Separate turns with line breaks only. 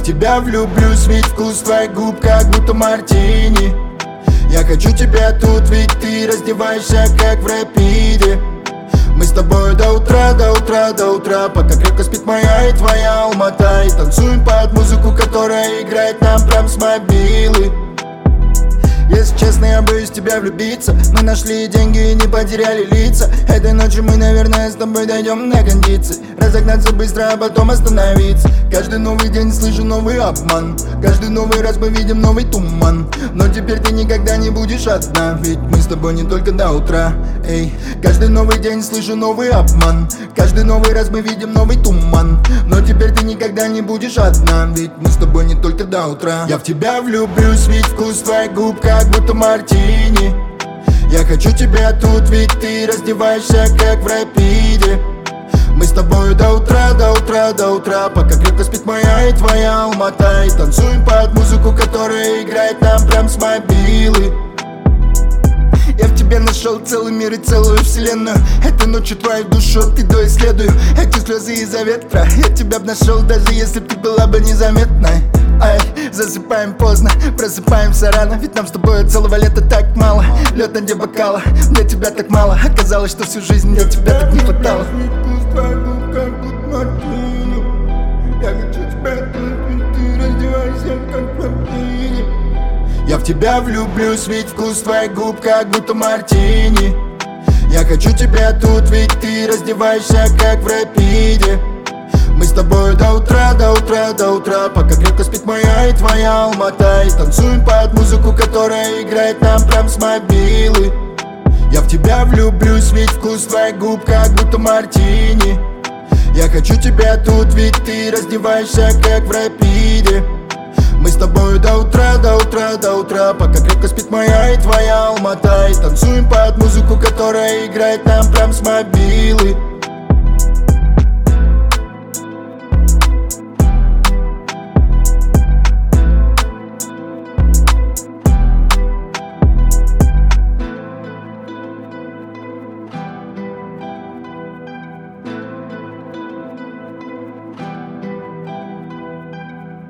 тебя влюблюсь, ведь вкус твоих губ как будто мартини. Я хочу тебя тут, ведь ты раздеваешься как в рэпиде. Мы с тобой до утра, до утра, до утра, пока крепко спит моя и твоя Алмата. И танцуем под музыку, которая играет нам прям с мобилы. Если честно, я боюсь тебя влюбиться. Мы нашли деньги и не потеряли лица. Этой ночью мы, наверное, с тобой дойдем на кондиции. Разогнаться быстро, а потом остановиться. Каждый новый день слышу новый обман. Каждый новый раз мы видим новый туман. Но теперь ты никогда не будешь одна, ведь мы с тобой не только до утра. Эй, каждый новый день слышу новый обман. Каждый новый раз мы видим новый туман. Но теперь ты никогда не будешь одна, ведь мы с тобой не только до утра. Я в тебя влюблюсь, ведь вкус твоих губ как будто мартини. Я хочу тебя тут, ведь ты раздеваешься как в рэпиде. Мы с тобой до утра, до утра, до утра, пока крепко спит моя и твоя Алмата. И танцуем под музыку, которая играет нам прям с мобилы. Я в тебе нашел целый мир и целую вселенную. Этой ночью твою душу ты доисследую. Эти слезы из-за ветра я тебя б нашел, даже если б ты была бы незаметной. Ай, засыпаем поздно, просыпаемся рано, ведь нам с тобой целого лета так мало. Лед на дне бокала, для тебя так мало. Оказалось, что всю жизнь для тебя так не хватало. Я в тебя влюблюсь, ведь вкус твоих губ как будто мартини. Я хочу тебя тут, ведь ты раздеваешься как в рэпиде. Мы с тобой до утра, до утра, до утра, пока крепко спит моя и твоя Алмата. И танцуем под музыку, которая играет нам прям с мобилы. Я в тебя влюблюсь, ведь вкус твоих губ как будто мартини. Я хочу тебя тут, ведь ты раздеваешься как в рэпиде. Мы с тобой до утра, до утра, до утра, пока крепко спит моя и твоя Алмата. И танцуем под музыку, которая играет нам прям с мобилы.